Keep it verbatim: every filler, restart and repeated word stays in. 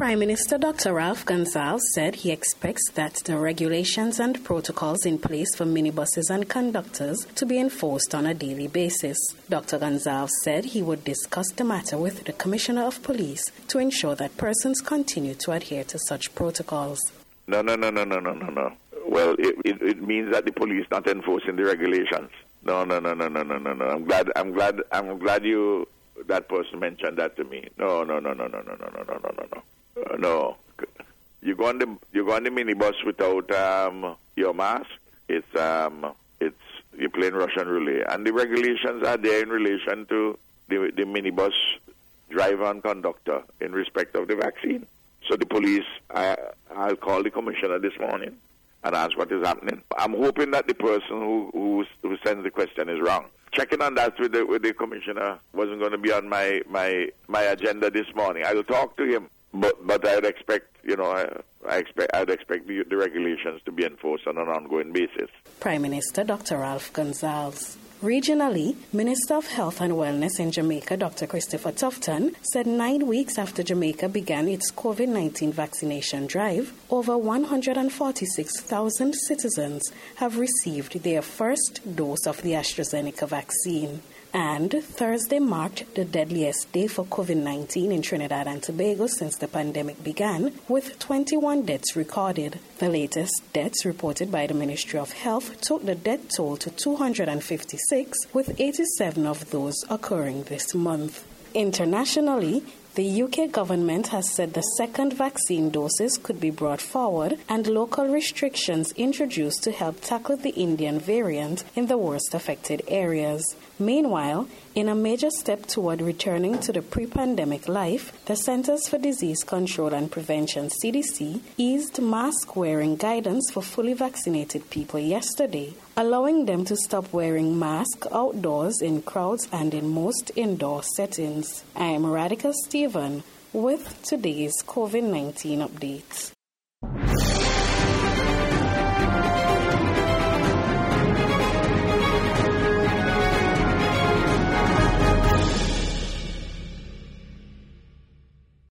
Prime Minister Doctor Ralph Gonsalves said he expects that the regulations and protocols in place for minibuses and conductors to be enforced on a daily basis. Doctor Gonsalves said he would discuss the matter with the Commissioner of Police to ensure that persons continue to adhere to such protocols. No, no, no, no, no, no, no, no. Well, it, it, it means that the police not enforcing the regulations. No, no, no, no, no, no, no, no. I'm glad, I'm glad, I'm glad you, that person mentioned that to me. No, no, no, no, no, no, no, no, no, no, no, no. Uh, no. You go on the, you go on the minibus without um, your mask. It's, um, it's, you're playing Russian roulette. And the regulations are there in relation to the, the minibus driver and conductor in respect of the vaccine. So the police, I, I'll call the commissioner this morning and ask what is happening. I'm hoping that the person who, who, who sends the question is wrong. Checking on that with the, with the commissioner wasn't going to be on my, my, my agenda this morning. I will talk to him, but but I'd expect, you know, I, I expect I'd expect the, the regulations to be enforced on an ongoing basis. Prime Minister Doctor Ralph Gonsalves. Regionally, Minister of Health and Wellness in Jamaica, Doctor Christopher Tufton, said nine weeks after Jamaica began its COVID nineteen vaccination drive, over one hundred forty-six thousand citizens have received their first dose of the AstraZeneca vaccine. And Thursday marked the deadliest day for COVID nineteen in Trinidad and Tobago since the pandemic began, with twenty-one deaths recorded. The latest deaths reported by the Ministry of Health took the death toll to two hundred fifty-six, with eighty-seven of those occurring this month. Internationally, the U K government has said the second vaccine doses could be brought forward and local restrictions introduced to help tackle the Indian variant in the worst affected areas. Meanwhile, in a major step toward returning to the pre-pandemic life, the Centers for Disease Control and Prevention, C D C, eased mask-wearing guidance for fully vaccinated people yesterday, allowing them to stop wearing masks outdoors in crowds and in most indoor settings. I am Radhika Stephen with today's COVID nineteen updates.